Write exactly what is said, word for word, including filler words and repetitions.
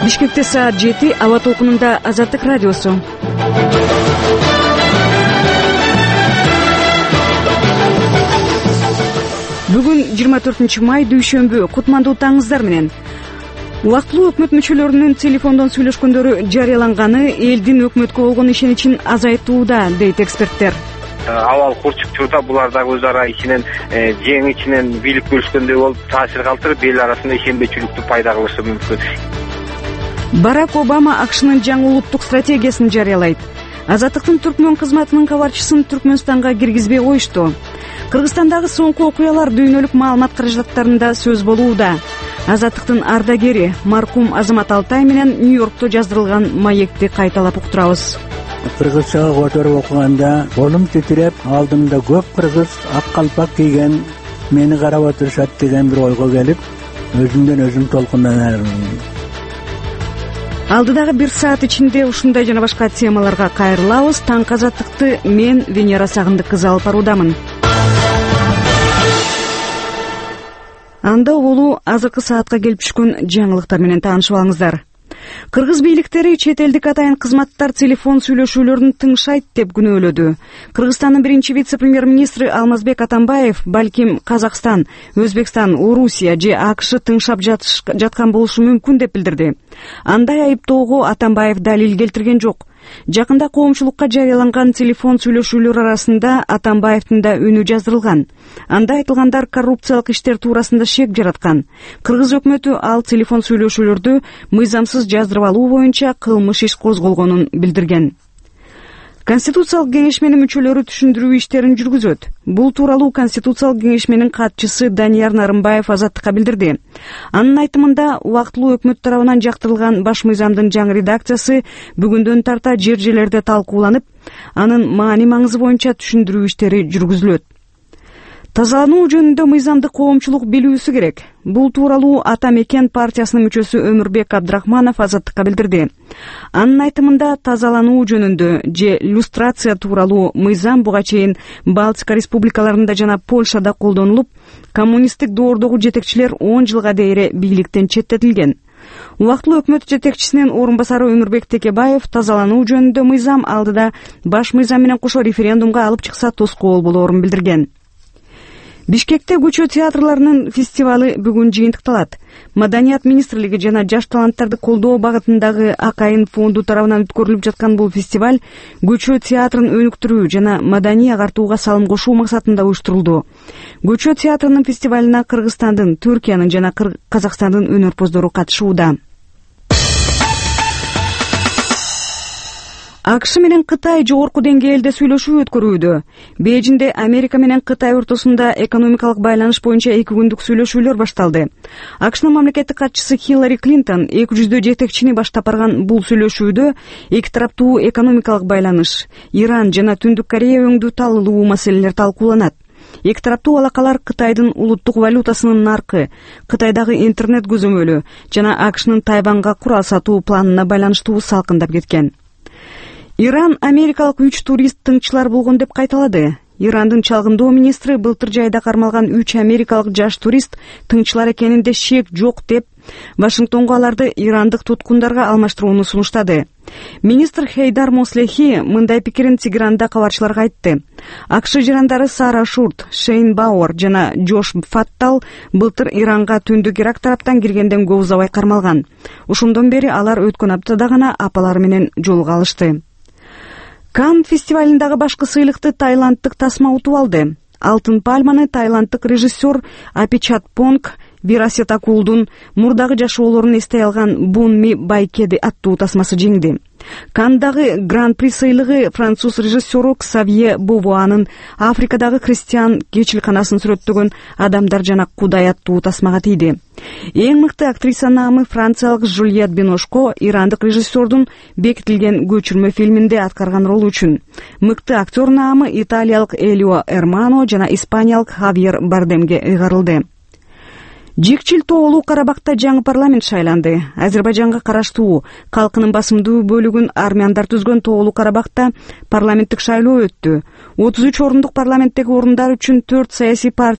Бишкекте саат жети, аба толкунунда Азаттык радиосу. Бүгүн жыйырма төртүнчү май, дүйшөмбү. Кутмандуу таңыңыздар менен. Убактылуу өкмөт мүчөлөрүнүн телефондон сүйлөшкөндөрү жарыяланганы элдин өкмөткө болгон ишеничин азайтууда, дейт эксперттер. Абал курчукчурда булар дагы өз ара ичинен жең ичинен бийлик бөлүшкөндөй болуп таасир калтырып, эл арасында ишенбечүлүктү пайда кылышы мүмкүн. Барак Обама АКШнын жаңы улуттук стратегиясын жарыялайт. Азаттыктын түркмөн кызматынын кабарчысын Түркмөнстанга киргизбей коюшту. Кыргызстандагы соңку окуялар дүйнөлүк маалымат каражаттарында сөз болууда. Азаттыктын ардагери маркум Азамат Алтай менен Нью-Йоркто жаздырылган маекти кайталап уктурабыз. Кыргызчага которуп окуганда колум титиреп, алдымда көп кыргыз ак калпак кийген мени карап отурушат деген бир ойго келип, өзүмдөн өзүм толкунданам. Алдыдагы бир саат ичинде ушундай жана башка темаларга кайрылабыз. Таңкы азаттыкты мен Венера Сагындык кызы алып баруудамын. Анда болуу азыркы саатка келип түшкөн жаңылыктар менен таанышып алыңыздар. Кыргыз бийликтери чет элдик атайын кызматтар телефон сүйлөшүүлөрүн тыңшайт деп күнөөлөдү. Кыргызстандын биринчи вице-премьер-министри Алмазбек Атамбаев балким Казакстан, Өзбекстан, Орусия же АКШ тыңшап жаткан болушу мүмкүн деп билдирди. Андай айыптоого Атамбаев далил келтирген жок. Жакында коомчулукка жарыяланган телефон сүйлөшүүлөр арасында Атамбаевдин да үнү жаздырылган. Анда айтылгандар коррупциялык иштер туурасында шек жараткан. Кыргыз өкмөтү ал телефон сүйлөшүүлөрдү мыйзамсыз жаздырып алуу боюнча кылмыш иш козголгонун билдирген. Конституциялык кеңешменин мүчөлөрү түшүндүрүү иштерин жүргүзөт. Бул тууралуу Конституциялык кеңешменин катчысы Данияр Нарымбаев Азаттыкка билдирди. Анын айтымында, убактылуу өкмөт тарабынан жактырылган баш мыйзамдын жаңы редакциясы бүгүндөн тарта жер жерлерде талкууланып, анын маани-маңызы боюнча түшүндүрүү иштери жүргүзүлөт. Тазалануу жөнүндө мыйзамдык коомчулук билүүсү керек. Бул тууралуу Ата Мекен партиясынын мүчөсү Өмүрбек Абдрахманов Азаттыкка билдирди. Анын айтымында тазалануу жөнүндө же люстрация тууралуу мыйзам буга чейин Балтика республикаларында жана Польшада колдонулуп, коммунисттик доордогу жетекчилер он жылга дейре бийликтен четтетилген. Убактылуу өкмөт жетекчисинин орун басары Өмүрбек Текебаев тазалануу жөнүндө мыйзам алдыда баш мыйзам менен кошо референдумга алып чыкса тоскоол болоорун билдирген. Бишкекте көчө театрларынын фестивалы бүгүн жыйынтыкталат. Маданият министрлиги жана жаш таланттарды колдоо багытындагы Акайын фонду тарабынан өткөрүлүп жаткан бул фестиваль көчө театрын өнүктүрүү жана маданий агартууга салым кошуу максатында уюштурулду. Көчө театрынын фестивалына Кыргызстандын, Түркиянын жана Казакстандын өнөрпоздору катышууда. АКШ менен Кытай жогорку деңгээлде сүйлөшүү өткөрүүдө. Бейжинде Америка менен Кытай ортосунда экономикалык байланыш боюнча эки күндүк сүйлөшүүлөр башталды. АКШнын мамлекеттик катчысы Хиллари Клинтон эки жүздөй жетекчини баштап барган бул сүйлөшүүдө эки тараптуу экономикалык байланыш, Иран жана Түндүк Корея өңдүү талылуу маселелер талкууланат. Эки тараптуу алакалар Кытайдын улуттук валютасынын наркы, Кытайдагы интернет көзөмөлү жана АКШнын Тайванга курал сатуу планына байланыштуу салкындап кеткен. Иран америкалык үч турист тыңчылар болгон деп кайталады. Ирандын чалгындоо министри былтыр жайда кармалган үч америкалык жаш турист тыңчылар экенинде шек жок деп, Вашингтонго аларды ирандык туткундарга алмаштырууну сунуштады. Министр Хейдар Мослехи мындай пикирин Тегеранда кабарчыларга айтты. АКШ жарандары Сара Шурт, Шейн Бауэр жана Джош Фаттал былтыр Иранга түндүк Ирак тараптан киргенден көп узабай кармалган. Ошондон бери алар өткөн аптада гана апалары менен жолуга алышты. Кан фестивалындагы башкы сыйлыкты тайландтык тасма утуп алды. Алтын пальманы тайландтык режиссер Апичатпонг Вирасетакулдун мурдагы жашоолорун эстей алган Бунми Байкеди аттуу тасмасы жеңди. Кандагы гран-при сыйлыгы француз режиссеру Ксавье Бовуанын Африкадагы христиан кечилканасын сүрөттөгөн Адамдар жана Кудай аттуу тасмага тийди. Эң мыкты актриса наамы франциялык Жюльет Биношко ирандык режиссердун бекитилген көчүрмө фильминде аткарган ролу үчүн. Мыкты актер наамы италиялык Элио Эрмано жана испаниялык Хавьер Бардемге ыйгарылды. Жикчил тоолуу Карабакта жаңы парламент шайланды. Азербайжанга караштуу калкынын басымдуу бөлүгүн армяндар түзгөн тоолуу Карабакта парламенттик шайлоо өттү. отуз үч орундук парламенттеги орундар үчүн төрт саясий партия